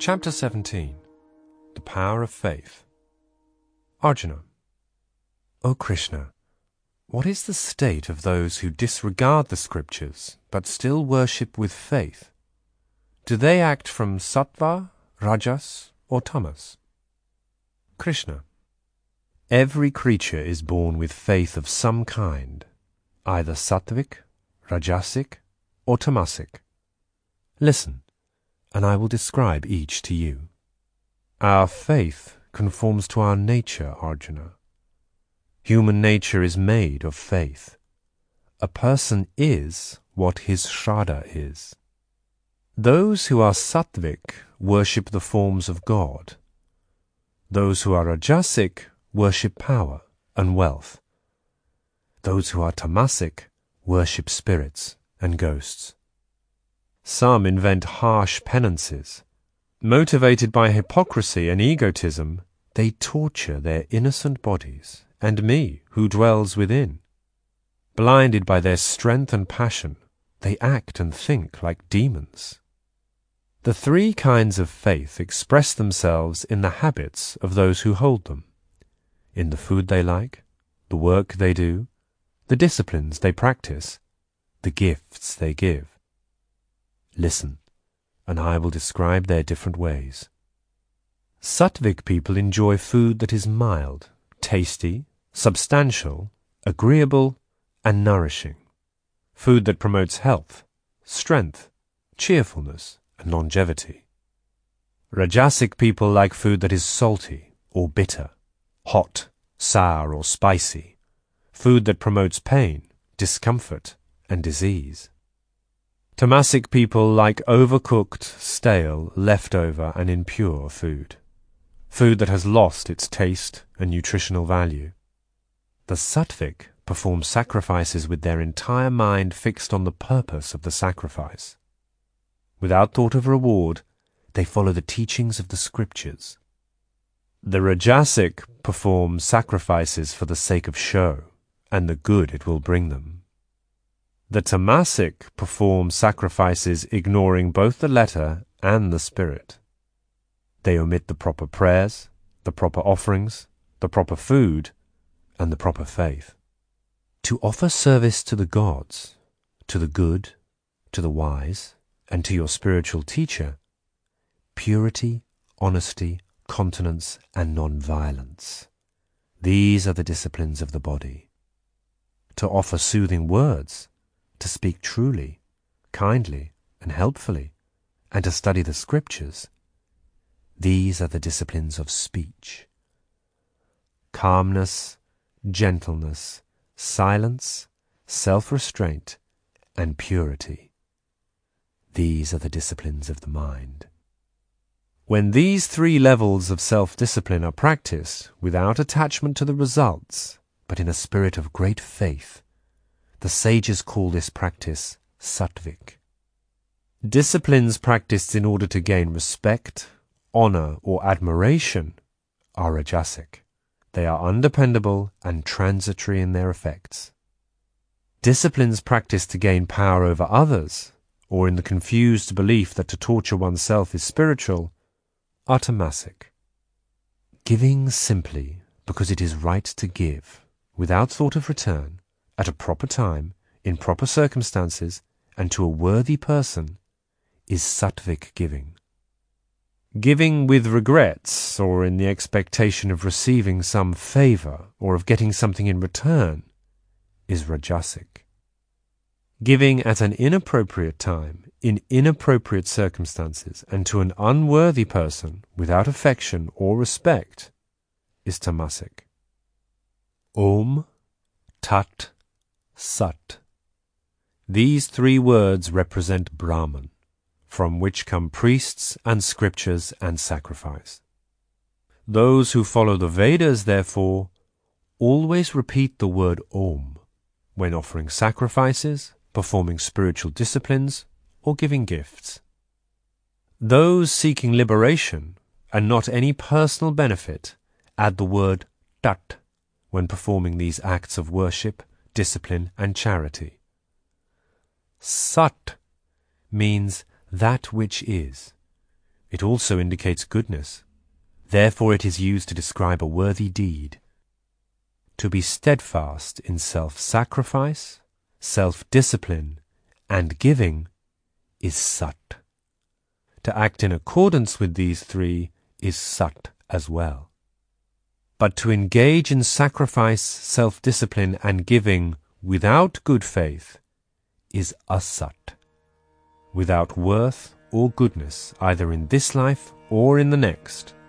Chapter 17. The Power of Faith. Arjuna. O Krishna, what is the state of those who disregard the scriptures but still worship with faith? Do they act from sattva, rajas, or tamas? Krishna. Every creature is born with faith of some kind, either sattvic, rajasic, or tamasic. Listen, and I will describe each to you. Our faith conforms to our nature, Arjuna. Human nature is made of faith. A person is what his shraddha is. Those who are sattvic worship the forms of God. Those who are rajasic worship power and wealth. Those who are tamasic worship spirits and ghosts. Some invent harsh penances. Motivated by hypocrisy and egotism, they torture their innocent bodies and me who dwells within. Blinded by their strength and passion, they act and think like demons. The three kinds of faith express themselves in the habits of those who hold them, in the food they like, the work they do, the disciplines they practice, the gifts they give. Listen, and I will describe their different ways. Sattvic people enjoy food that is mild, tasty, substantial, agreeable, and nourishing. Food that promotes health, strength, cheerfulness, and longevity. Rajasic people like food that is salty or bitter, hot, sour, or spicy. Food that promotes pain, discomfort, and disease. Tamasic people like overcooked, stale, leftover, and impure food. Food that has lost its taste and nutritional value. The sattvic perform sacrifices with their entire mind fixed on the purpose of the sacrifice. Without thought of reward, they follow the teachings of the scriptures. The rajasic perform sacrifices for the sake of show and the good it will bring them. The tamasic perform sacrifices ignoring both the letter and the spirit. They omit the proper prayers, the proper offerings, the proper food, and the proper faith. To offer service to the gods, to the good, to the wise, and to your spiritual teacher, purity, honesty, continence, and non-violence. These are the disciplines of the body. To offer soothing words, to speak truly, kindly, and helpfully, and to study the scriptures. These are the disciplines of speech. Calmness, gentleness, silence, self-restraint, and purity. These are the disciplines of the mind. When these three levels of self-discipline are practiced without attachment to the results, but in a spirit of great faith, the sages call this practice sattvic. Disciplines practiced in order to gain respect, honor, or admiration are rajasic. They are undependable and transitory in their effects. Disciplines practiced to gain power over others, or in the confused belief that to torture oneself is spiritual, are tamasic. Giving simply because it is right to give, without thought of return, at a proper time, in proper circumstances, and to a worthy person, is sattvic giving. Giving with regrets, or in the expectation of receiving some favor, or of getting something in return, is rajasic. Giving at an inappropriate time, in inappropriate circumstances, and to an unworthy person, without affection or respect, is tamasic. Om, Tat, Sat. These three words represent Brahman, from which come priests and scriptures and sacrifice. Those who follow the Vedas, therefore, always repeat the word Om when offering sacrifices, performing spiritual disciplines, or giving gifts. Those seeking liberation and not any personal benefit add the word Tat when performing these acts of worship, discipline, and charity. Sat means that which is, It also indicates goodness. Therefore it is used to describe a worthy deed. To be steadfast in self-sacrifice, self-discipline, and giving is sat. To act in accordance with these three is sat as well. But to engage in sacrifice, self-discipline, and giving without good faith is asat, without worth or goodness either in this life or in the next.